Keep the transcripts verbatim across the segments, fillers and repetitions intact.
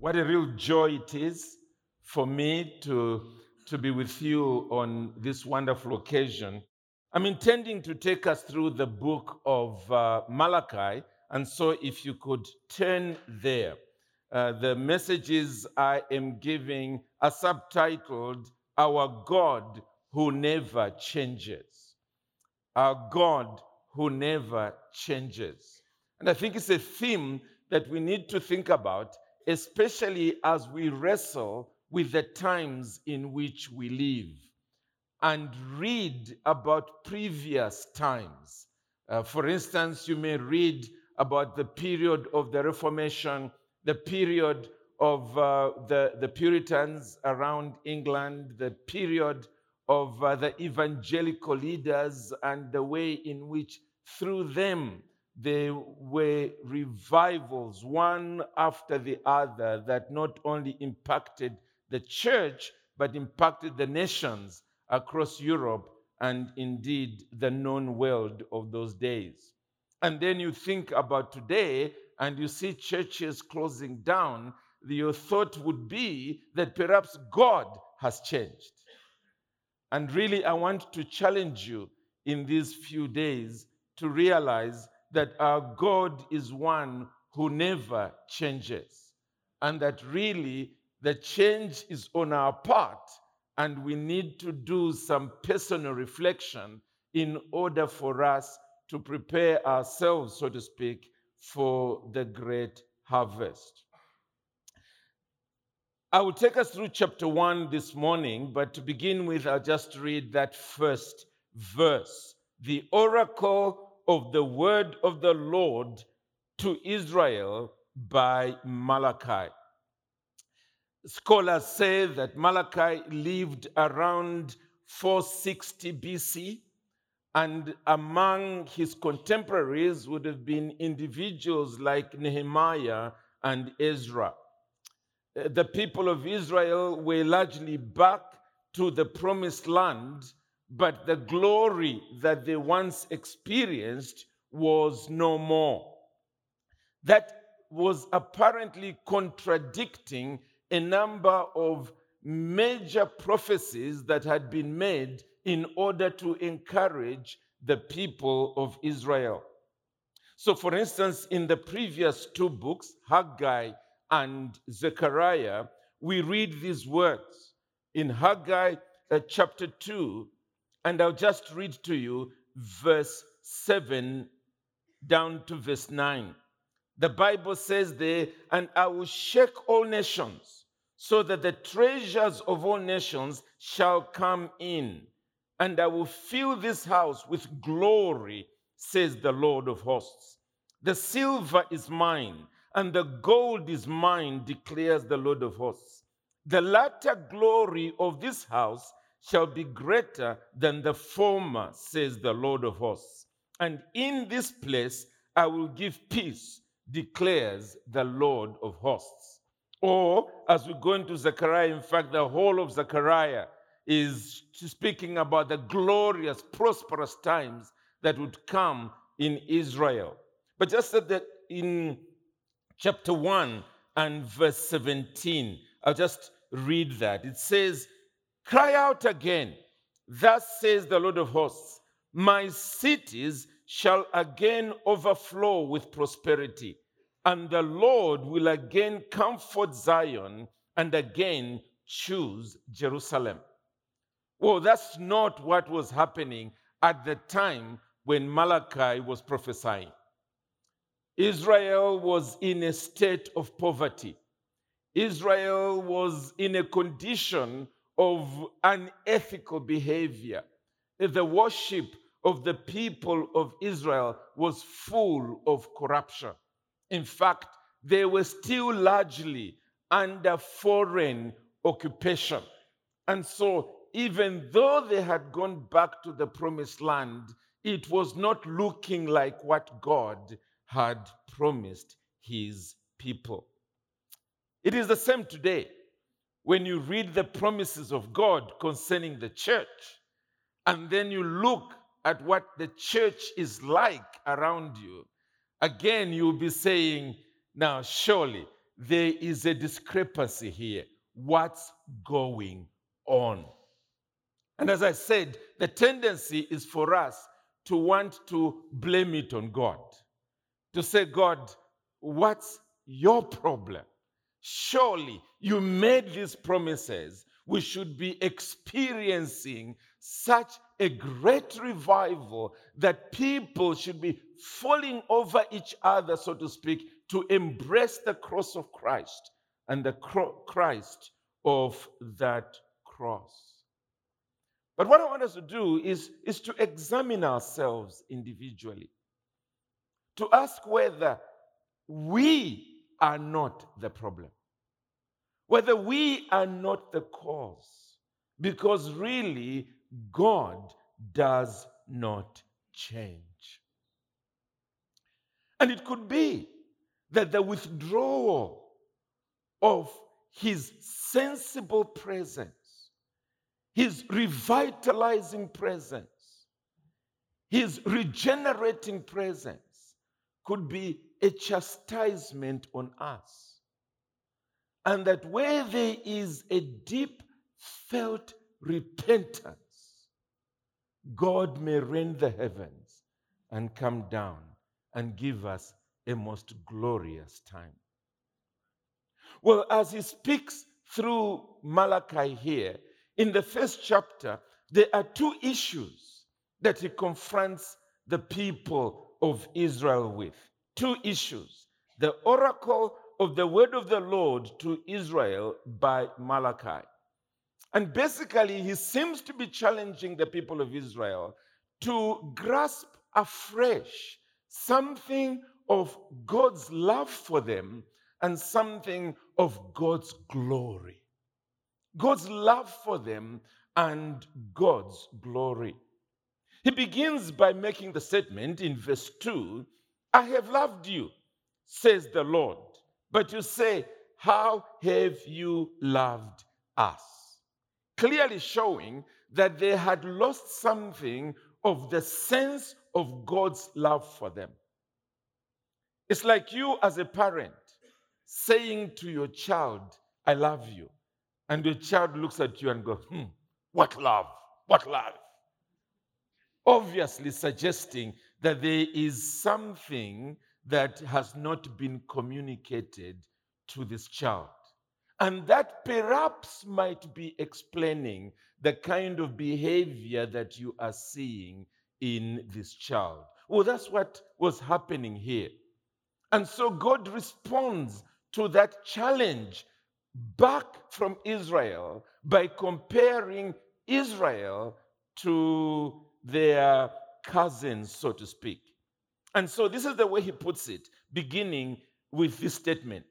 What a real joy it is for me to, to be with you on this wonderful occasion. I'm intending to take us through the book of uh, Malachi, and so if you could turn there. Uh, the messages I am giving are subtitled, Our God Who Never Changes. Our God who never changes. And I think it's a theme that we need to think about, especially as we wrestle with the times in which we live and read about previous times. Uh, for instance, you may read about the period of the Reformation, the period of uh, the, the Puritans around England, the period of uh, the evangelical leaders, and the way in which through them there were revivals, one after the other, that not only impacted the church, but impacted the nations across Europe and indeed the known world of those days. And then you think about today and you see churches closing down, your thought would be that perhaps God has changed. And really, I want to challenge you in these few days to realize that our God is one who never changes, and that really the change is on our part, and we need to do some personal reflection in order for us to prepare ourselves, so to speak, for the great harvest. I will take us through chapter one this morning, but to begin with, I'll just read that first verse. The oracle of the word of the Lord to Israel by Malachi. Scholars say that Malachi lived around four sixty B C, and among his contemporaries would have been individuals like Nehemiah and Ezra. The people of Israel were largely back to the promised land, but the glory that they once experienced was no more. That was apparently contradicting a number of major prophecies that had been made in order to encourage the people of Israel. So, for instance, in the previous two books, Haggai and Zechariah, we read these words in Haggai uh, chapter two, and I'll just read to you verse seven down to verse nine. The Bible says there, and I will shake all nations, so that the treasures of all nations shall come in, and I will fill this house with glory, says the Lord of hosts. The silver is mine, and the gold is mine, declares the Lord of hosts. The latter glory of this house shall be greater than the former, says the Lord of hosts. And in this place I will give peace, declares the Lord of hosts. Or, as we go into Zechariah, in fact, the whole of Zechariah is speaking about the glorious, prosperous times that would come in Israel. But just that in chapter one and verse seventeen, I'll just read that. It says, cry out again, thus says the Lord of hosts, my cities shall again overflow with prosperity, and the Lord will again comfort Zion and again choose Jerusalem. Well, that's not what was happening at the time when Malachi was prophesying. Israel was in a state of poverty. Israel was in a condition of unethical behavior. The worship of the people of Israel was full of corruption. In fact, they were still largely under foreign occupation. And so, even though they had gone back to the promised land, it was not looking like what God had promised his people. It is the same today. When you read the promises of God concerning the church, and then you look at what the church is like around you, again, you'll be saying, now, surely there is a discrepancy here. What's going on? And as I said, the tendency is for us to want to blame it on God. To say, God, what's your problem? Surely you made these promises. We should be experiencing such a great revival that people should be falling over each other, so to speak, to embrace the cross of Christ and the Christ of that cross. But what I want us to do is, is to examine ourselves individually, to ask whether we are not the problem, whether we are not the cause, because really God does not change. And it could be that the withdrawal of his sensible presence, his revitalizing presence, his regenerating presence could be a chastisement on us. And that where there is a deep felt repentance, God may rend the heavens and come down and give us a most glorious time. Well, as he speaks through Malachi here, in the first chapter, there are two issues that he confronts the people of Israel with. Two issues. The oracle of the word of the Lord to Israel by Malachi. And basically, he seems to be challenging the people of Israel to grasp afresh something of God's love for them and something of God's glory. God's love for them and God's glory. He begins by making the statement in verse two, I have loved you, says the Lord. But you say, how have you loved us? Clearly showing that they had lost something of the sense of God's love for them. It's like you as a parent saying to your child, I love you. And your child looks at you and goes, hmm, what love? What love? Obviously suggesting that there is something that has not been communicated to this child. And that perhaps might be explaining the kind of behavior that you are seeing in this child. Well, that's what was happening here. And so God responds to that challenge back from Israel by comparing Israel to their cousins, so to speak. And so this is the way he puts it, beginning with this statement.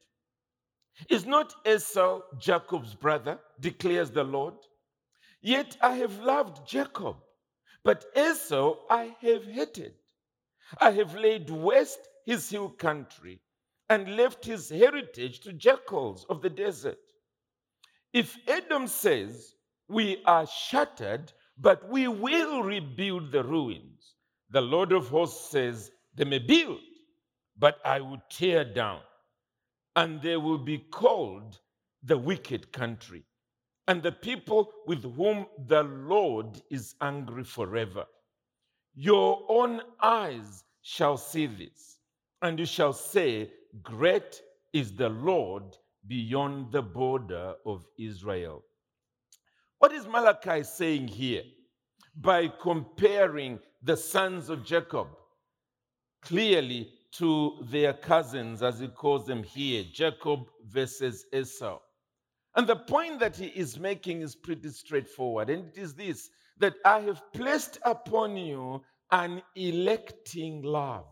Is not Esau Jacob's brother, declares the Lord? Yet I have loved Jacob, but Esau I have hated. I have laid waste his hill country and left his heritage to jackals of the desert. If Edom says, we are shattered, but we will rebuild the ruins, the Lord of hosts says, they may build, but I will tear down, and they will be called the wicked country, and the people with whom the Lord is angry forever. Your own eyes shall see this, and you shall say, great is the Lord beyond the border of Israel. What is Malachi saying here by comparing the sons of Jacob clearly to their cousins, as he calls them here, Jacob versus Esau? And the point that he is making is pretty straightforward, and it is this, that I have placed upon you an electing love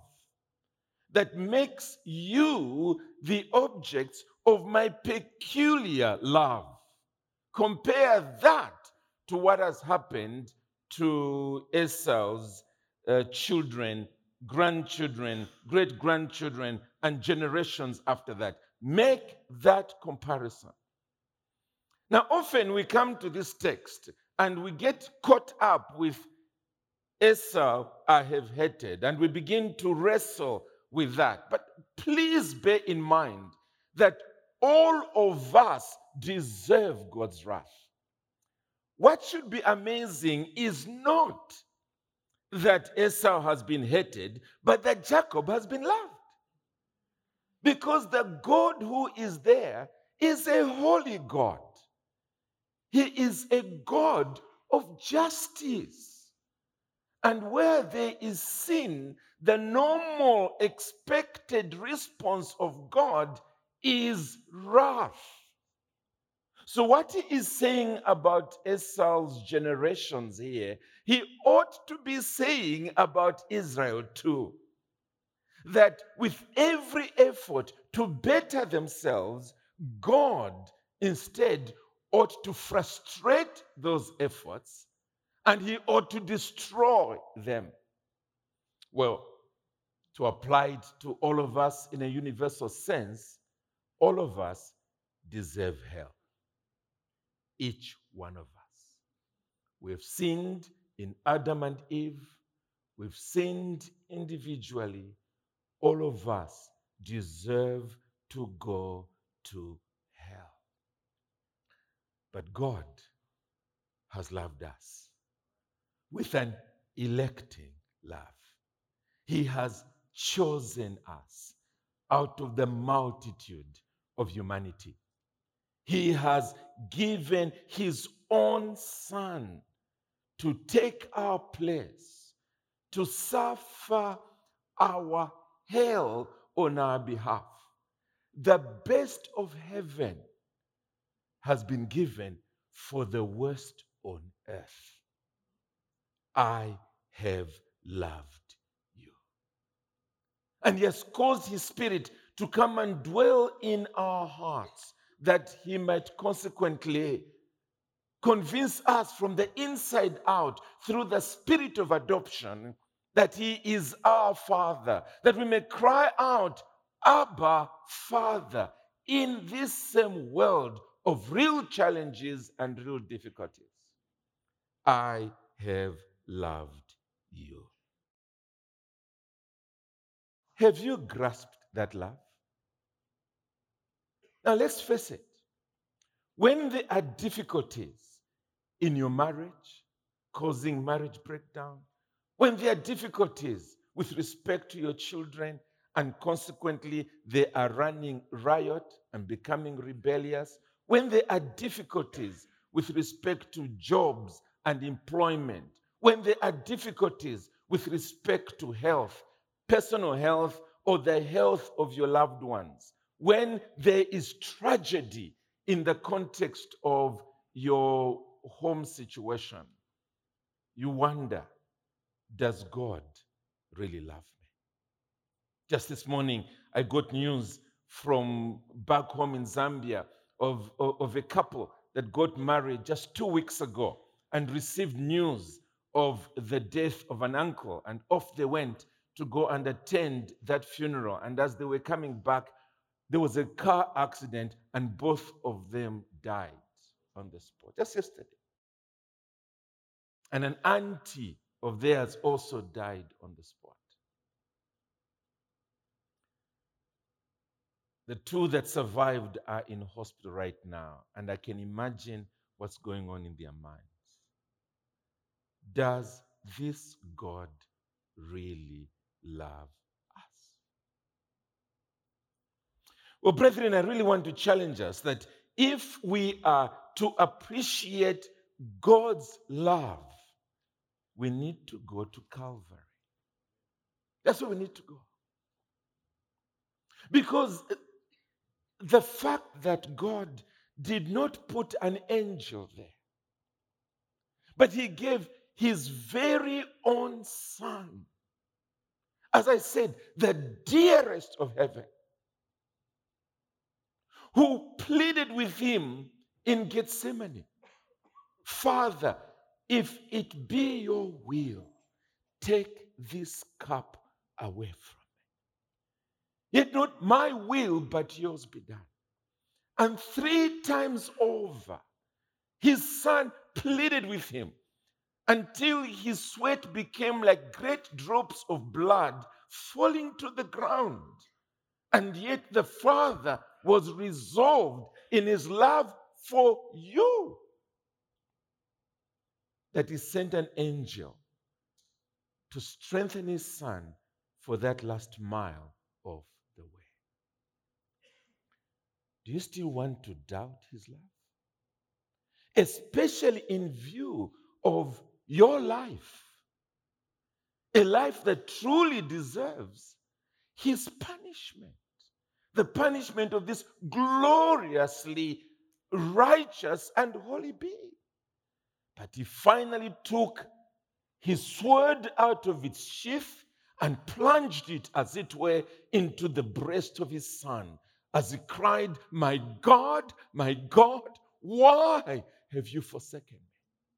that makes you the objects of my peculiar love. Compare that to what has happened to Esau's uh, children, grandchildren, great-grandchildren, and generations after that. Make that comparison. Now, often we come to this text and we get caught up with Esau I have hated, and we begin to wrestle with that. But please bear in mind that all of us deserve God's wrath. What should be amazing is not that Esau has been hated, but that Jacob has been loved. Because the God who is there is a holy God. He is a God of justice. And where there is sin, the normal expected response of God is wrath. So, what he is saying about Esau's generations here, he ought to be saying about Israel too. That with every effort to better themselves, God instead ought to frustrate those efforts and he ought to destroy them. Well, to apply it to all of us in a universal sense, all of us deserve hell. Each one of us. We've sinned in Adam and Eve. We've sinned individually. All of us deserve to go to hell. But God has loved us with an electing love. He has chosen us out of the multitude of humanity. He has given his own Son to take our place, to suffer our hell on our behalf. The best of heaven has been given for the worst on earth. I have loved you. And he has caused his Spirit to come and dwell in our hearts, that he might consequently convince us from the inside out through the Spirit of adoption that he is our Father, that we may cry out, Abba, Father, in this same world of real challenges and real difficulties. I have loved you. Have you grasped that love? Now let's face it. When there are difficulties in your marriage, causing marriage breakdown, when there are difficulties with respect to your children, and consequently they are running riot and becoming rebellious, when there are difficulties with respect to jobs and employment, when there are difficulties with respect to health, personal health, or the health of your loved ones, when there is tragedy in the context of your home situation, you wonder, does God really love me? Just this morning, I got news from back home in Zambia of, of, of a couple that got married just two weeks ago and received news of the death of an uncle, and off they went to go and attend that funeral. And as they were coming back, there was a car accident and both of them died on the spot, just yesterday. And an auntie of theirs also died on the spot. The two that survived are in hospital right now, and I can imagine what's going on in their minds. Does this God really love us? Well, brethren, I really want to challenge us that if we are to appreciate God's love, we need to go to Calvary. That's where we need to go. Because the fact that God did not put an angel there, but he gave his very own Son, as I said, the dearest of heaven, who pleaded with him in Gethsemane, Father, if it be your will, take this cup away from me. Yet not my will, but yours be done. And three times over, his Son pleaded with him until his sweat became like great drops of blood falling to the ground. And yet the Father was resolved in his love for you that he sent an angel to strengthen his Son for that last mile of the way. Do you still want to doubt his love? Especially in view of your life, a life that truly deserves his punishment, the punishment of this gloriously righteous and holy being. But he finally took his sword out of its sheath and plunged it, as it were, into the breast of his Son, as he cried, "My God, my God, why have you forsaken me?"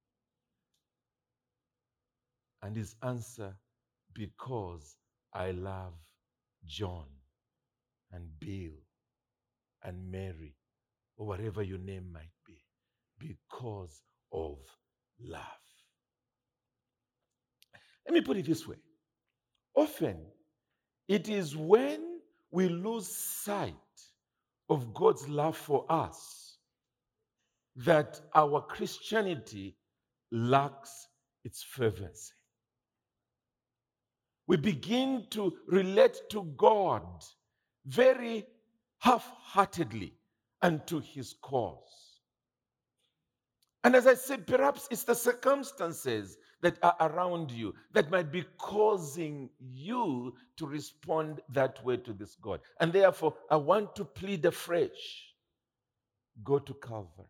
And his answer, "Because I love John and Bill and Mary," or whatever your name might be, because of love. Let me put it this way. Often, it is when we lose sight of God's love for us that our Christianity lacks its fervency. We begin to relate to God very half-heartedly and to his cause. And as I said, perhaps it's the circumstances that are around you that might be causing you to respond that way to this God. And therefore, I want to plead afresh, go to Calvary.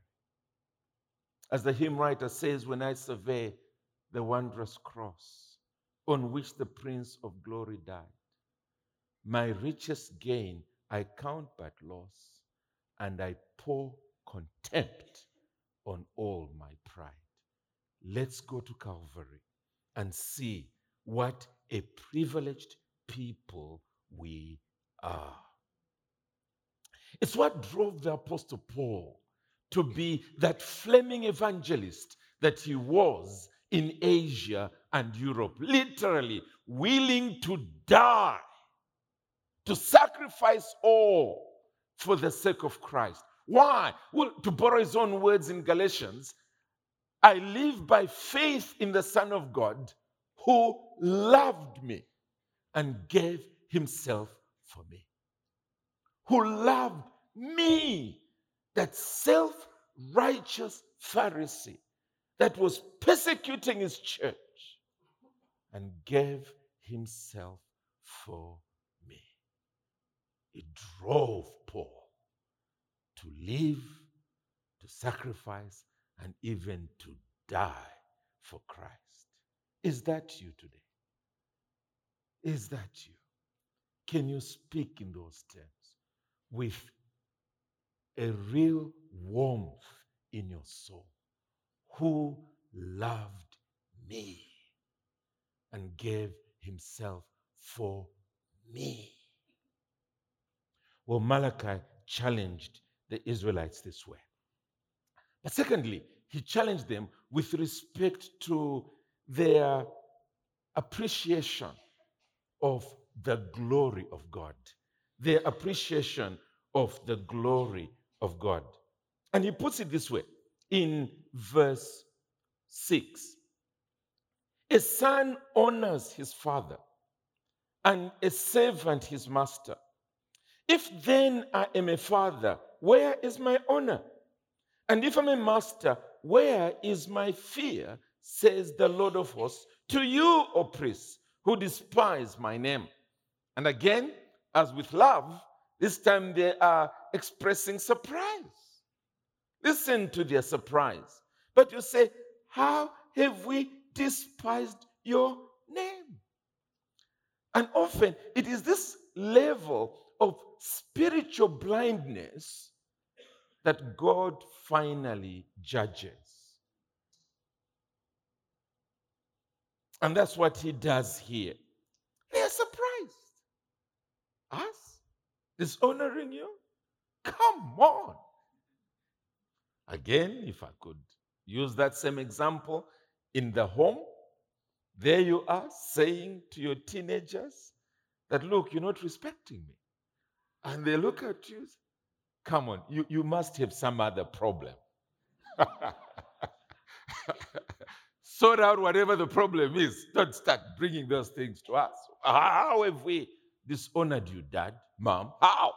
As the hymn writer says, "When I survey the wondrous cross on which the Prince of Glory died, my richest gain I count but loss, and I pour contempt on all my pride." Let's go to Calvary and see what a privileged people we are. It's what drove the Apostle Paul to be that flaming evangelist that he was in Asia and Europe, literally willing to die, to sacrifice all for the sake of Christ. Why? Well, to borrow his own words in Galatians, "I live by faith in the Son of God who loved me and gave himself for me." Who loved me, that self-righteous Pharisee that was persecuting his church, and gave himself for me. It drove Paul to live, to sacrifice, and even to die for Christ. Is that you today? Is that you? Can you speak in those terms with a real warmth in your soul? Who loved me and gave himself for me? Well, Malachi challenged the Israelites this way. But secondly, he challenged them with respect to their appreciation of the glory of God. Their appreciation of the glory of God. And he puts it this way in verse six. "A son honors his father, and a servant his master. If then I am a father, where is my honor? And if I'm a master, where is my fear, says the Lord of hosts, to you, O priests, who despise my name." And again, as with love, this time they are expressing surprise. Listen to their surprise. But you say, "How have we despised your name?" And often it is this level of spiritual blindness that God finally judges. And that's what he does here. They are surprised. Us? Dishonoring you? Come on. Again, if I could use that same example in the home, there you are saying to your teenagers that, "Look, you're not respecting me. And they look at you, come on, you, you must have some other problem. Sort out whatever the problem is. Don't start bringing those things to us. How have we dishonored you, Dad, Mom? How?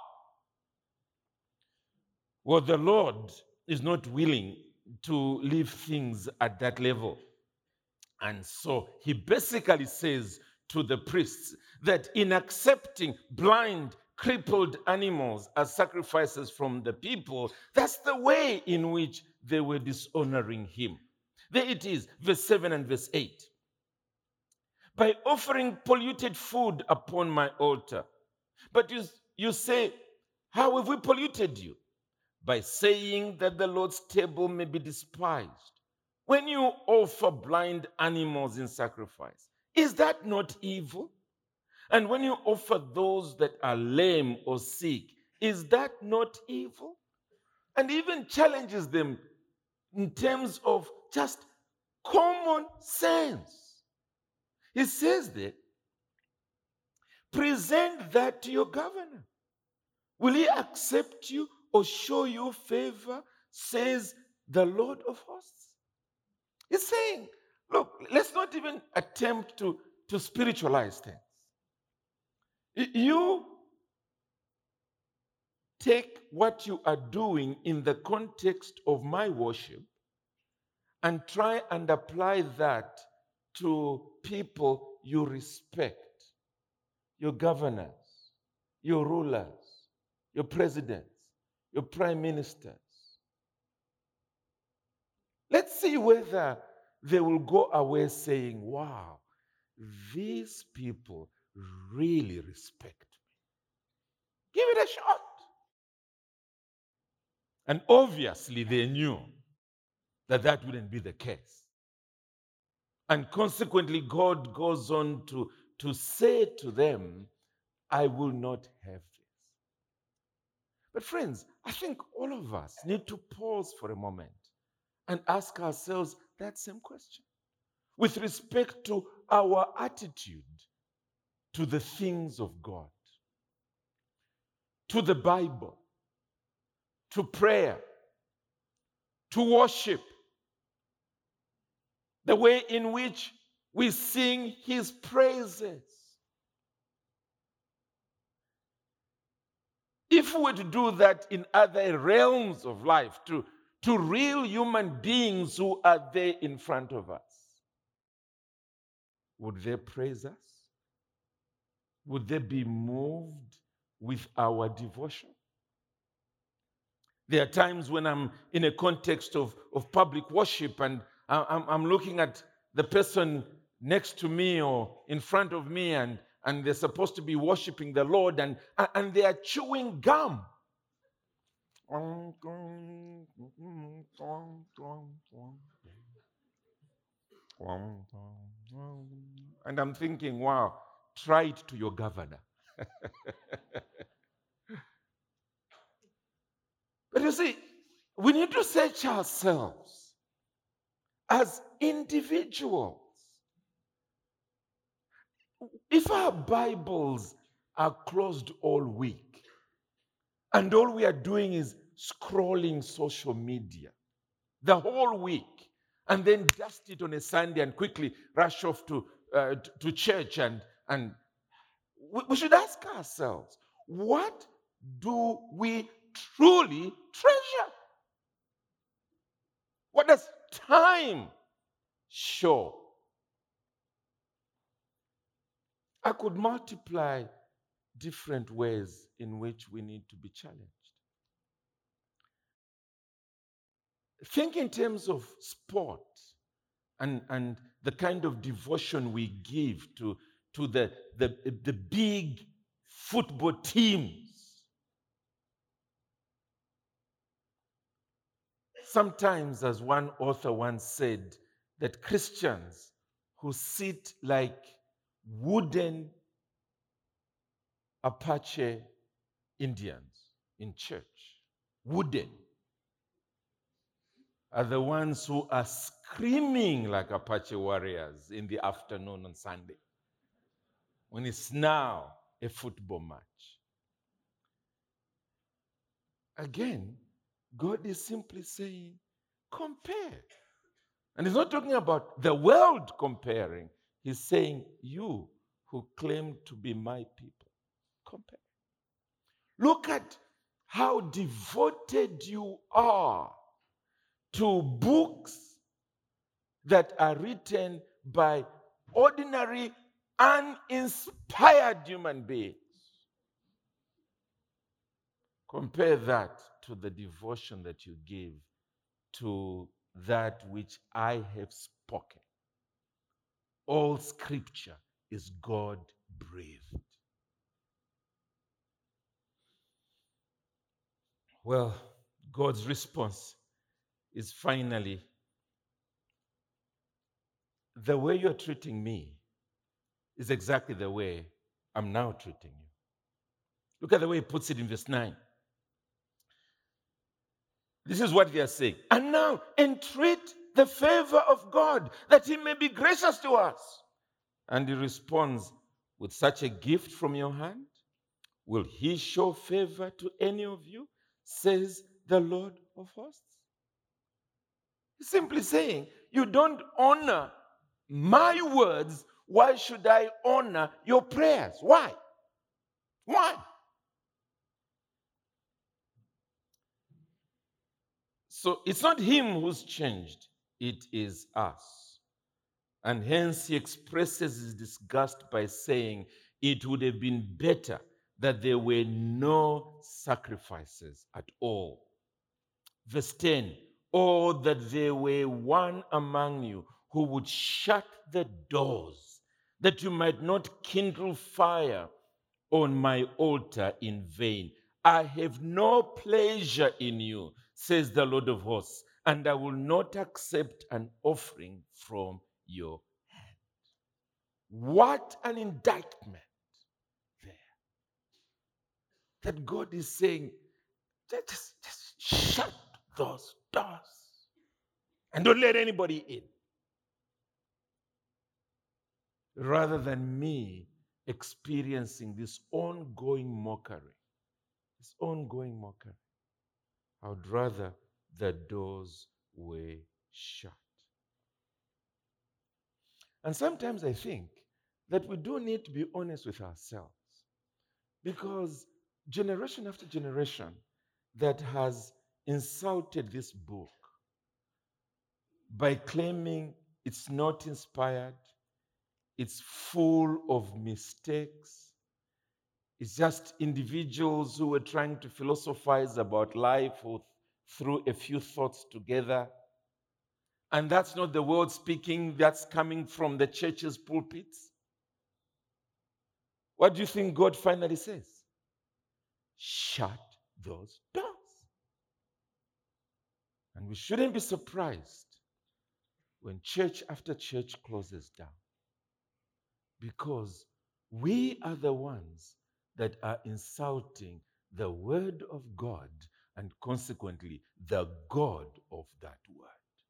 Well, the Lord is not willing to leave things at that level. And so he basically says to the priests that in accepting blind, crippled animals as sacrifices from the people, that's the way in which they were dishonoring him. There it is, verse seven and verse eight. By offering polluted food upon my altar. But you, you say, how have we polluted you? By saying that the Lord's table may be despised. When you offer blind animals in sacrifice, is that not evil? And when you offer those that are lame or sick, is that not evil? And even challenges them in terms of just common sense. He says that, present that to your governor. Will he accept you or show you favor, says the Lord of hosts? He's saying, look, let's not even attempt to, to spiritualize things. You take what you are doing in the context of my worship and try and apply that to people you respect, your governors, your rulers, your presidents, your prime ministers. Let's see whether they will go away saying, wow, these people really respect me. Give it a shot. And obviously they knew that that wouldn't be the case. And consequently, God goes on to, to say to them, I will not have this. But friends, I think all of us need to pause for a moment and ask ourselves that same question with respect to our attitude to the things of God, to the Bible, to prayer, to worship, the way in which we sing his praises. If we were to do that in other realms of life, to, to real human beings who are there in front of us, would they praise us? Would they be moved with our devotion? There are times when I'm in a context of, of public worship and I'm, I'm looking at the person next to me or in front of me and, and they're supposed to be worshiping the Lord and, and they are chewing gum. And I'm thinking, wow, try it to your governor. But you see, we need to search ourselves as individuals. If our Bibles are closed all week and all we are doing is scrolling social media the whole week and then dust it on a Sunday and quickly rush off to, uh, to church, and, and we, we should ask ourselves, what do we truly treasure? What does time show? I could multiply different ways in which we need to be challenged. Think in terms of sport and, and the kind of devotion we give to, to the, the, the big football teams. Sometimes, as one author once said, that Christians who sit like wooden Apache Indians in church, wooden, are the ones who are screaming like Apache warriors in the afternoon on Sunday, when it's now a football match. Again, God is simply saying, compare. And he's not talking about the world comparing. He's saying, you who claim to be my people, compare. Look at how devoted you are to books that are written by ordinary, uninspired human beings. Compare that to the devotion that you give to that which I have spoken. All scripture is God breathed. Well, God's response is finally, the way you're treating me is exactly the way I'm now treating you. Look at the way he puts it in verse nine. This is what they are saying. And now entreat the favor of God that he may be gracious to us. And he responds, with such a gift from your hand, will he show favor to any of you? Says the Lord of hosts. He's simply saying, you don't honor my words. Why should I honor your prayers? Why? Why? So it's not him who's changed, it is us. And hence he expresses his disgust by saying it would have been better that there were no sacrifices at all. Verse ten, or that there were one among you who would shut the doors, that you might not kindle fire on my altar in vain. I have no pleasure in you, says the Lord of hosts, and I will not accept an offering from your hand. What an indictment there. That God is saying, just, just shut those doors and don't let anybody in. Rather than me experiencing this ongoing mockery, this ongoing mockery, I would rather the doors were shut. And sometimes I think that we do need to be honest with ourselves, because generation after generation that has insulted this book by claiming it's not inspired, it's full of mistakes, it's just individuals who were trying to philosophize about life or threw a few thoughts together. And that's not the word speaking, that's coming from the church's pulpits. What do you think God finally says? Shut those doors. And we shouldn't be surprised when church after church closes down, because we are the ones that are insulting the word of God and consequently the God of that word.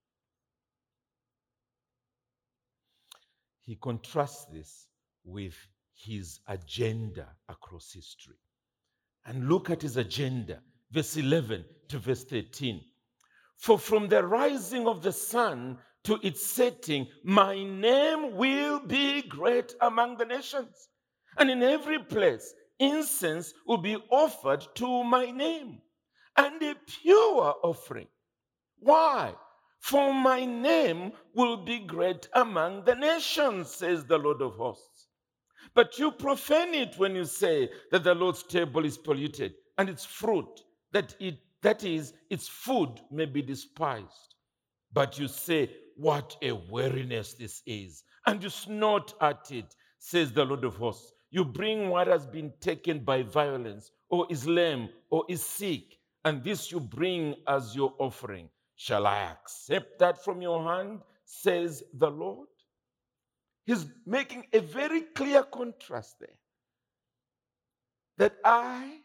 He contrasts this with his agenda across history. And look at his agenda, verse eleven to verse thirteen. For from the rising of the sun to its setting, my name will be great among the nations. And in every place, incense will be offered to my name, and a pure offering. Why? For my name will be great among the nations, says the Lord of hosts. But you profane it when you say that the Lord's table is polluted, and its fruit, that it that is, its food may be despised. But you say, what a weariness this is, and you snort at it, says the Lord of hosts. You bring what has been taken by violence, or is lame, or is sick, and this you bring as your offering. Shall I accept that from your hand, says the Lord? He's making a very clear contrast there. That I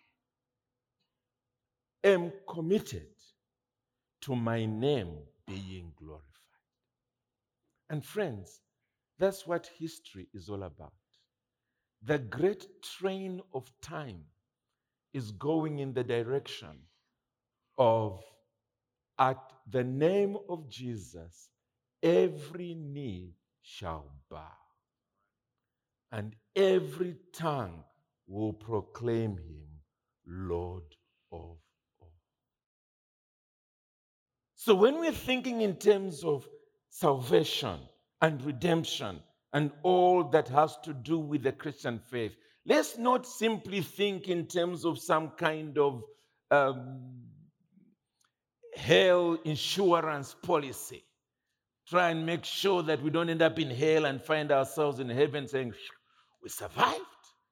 am committed to my name being glorified. And friends, that's what history is all about. The great train of time is going in the direction of at the name of Jesus, every knee shall bow, and every tongue will proclaim him Lord of all. So when we're thinking in terms of salvation and redemption and all that has to do with the Christian faith, let's not simply think in terms of some kind of um, hell insurance policy. Try and make sure that we don't end up in hell and find ourselves in heaven saying, we survived.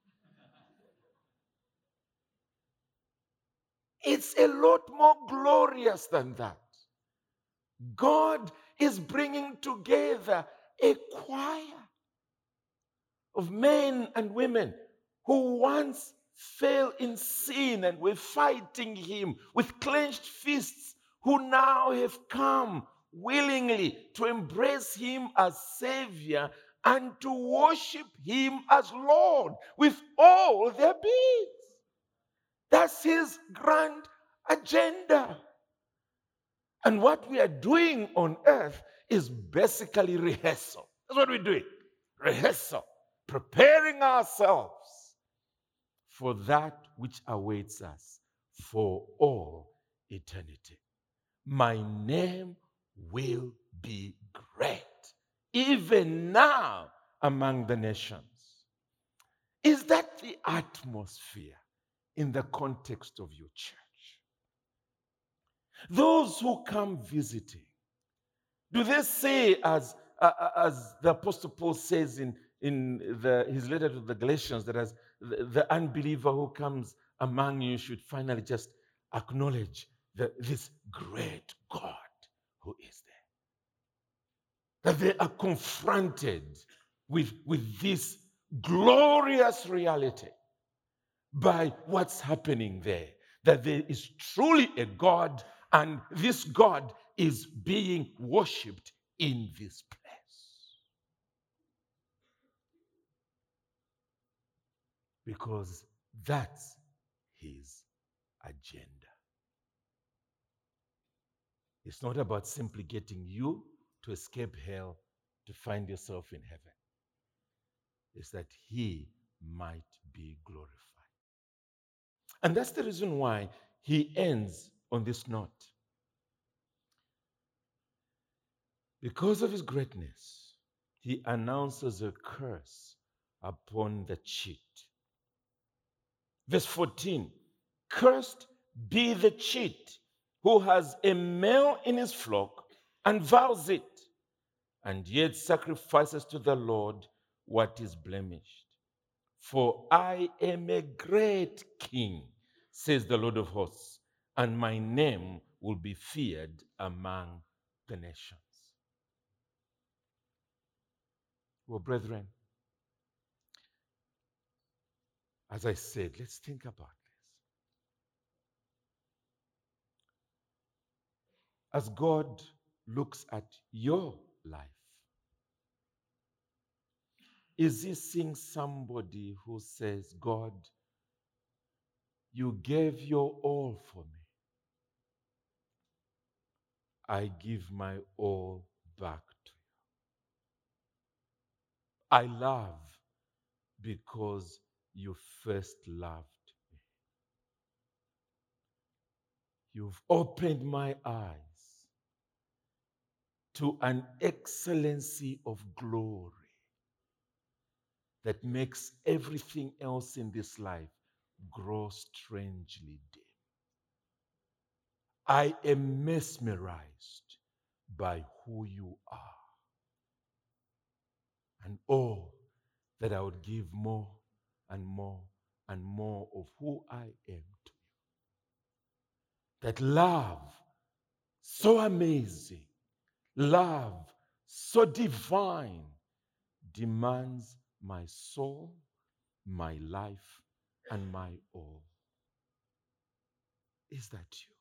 It's a lot more glorious than that. God is bringing together a choir of men and women who once fell in sin and were fighting him with clenched fists, who now have come willingly to embrace him as Savior and to worship him as Lord with all their beings. That's his grand agenda. And what we are doing on earth is basically rehearsal. That's what we're doing. Rehearsal. Preparing ourselves for that which awaits us for all eternity. My name will be great, even now among the nations. Is that the atmosphere in the context of your church? Those who come visiting, do they say, as, uh, as the Apostle Paul says in, in the, his letter to the Galatians, that as the, the unbeliever who comes among you should finally just acknowledge the, this great God who is there? That they are confronted with, with this glorious reality by what's happening there, that there is truly a God, and this God is being worshipped in this place. Because that's his agenda. It's not about simply getting you to escape hell to find yourself in heaven. It's that he might be glorified. And that's the reason why he ends on this note. Because of his greatness, he announces a curse upon the cheat. Verse fourteen, cursed be the cheat who has a male in his flock and vows it, and yet sacrifices to the Lord what is blemished. For I am a great king, says the Lord of hosts, and my name will be feared among the nations. Well, brethren, as I said, let's think about this. As God looks at your life, is he seeing somebody who says, God, you gave your all for me. I give my all back to you. I love because you first loved me. You've opened my eyes to an excellency of glory that makes everything else in this life grow strangely dim. I am mesmerized by who you are. And oh, that I would give more and more and more of who I am to you. That love so amazing, love so divine, demands my soul, my life, and my all. Is that you?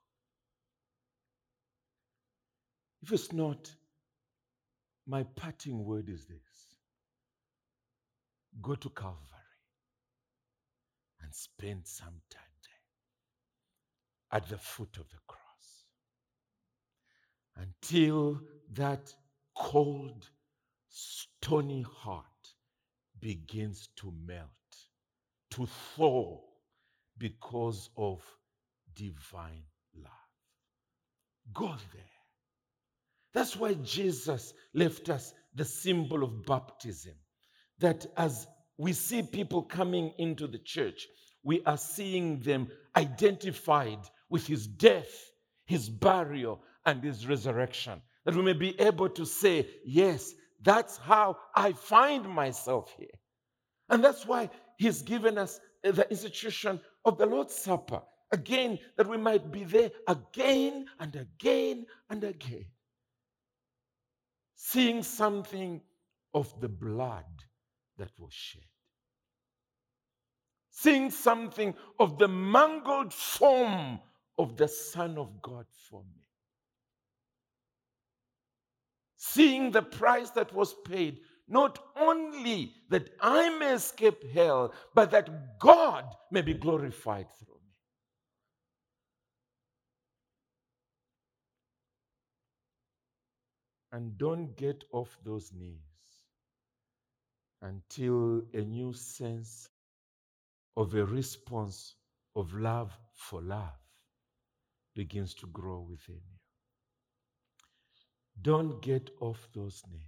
If it's not, my parting word is this: go to Calvary and spend some time there at the foot of the cross. until that cold, stony heart begins to melt, to thaw because of divine love. Go there. That's why Jesus left us the symbol of baptism, that as we see people coming into the church, we are seeing them identified with his death, his burial, and his resurrection. That we may be able to say, yes, that's how I find myself here. And that's why he's given us the institution of the Lord's Supper. Again, that we might be there again and again and again, seeing something of the blood that was shed, seeing something of the mangled form of the Son of God for me, seeing the price that was paid, not only that I may escape hell, but that God may be glorified through me. And don't get off those knees until a new sense of a response of love for love begins to grow within you. Don't get off those knees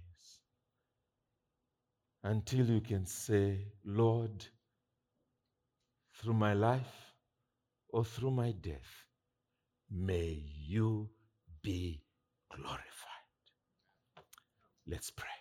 until you can say, Lord, through my life or through my death, may you be glorified. Let's pray.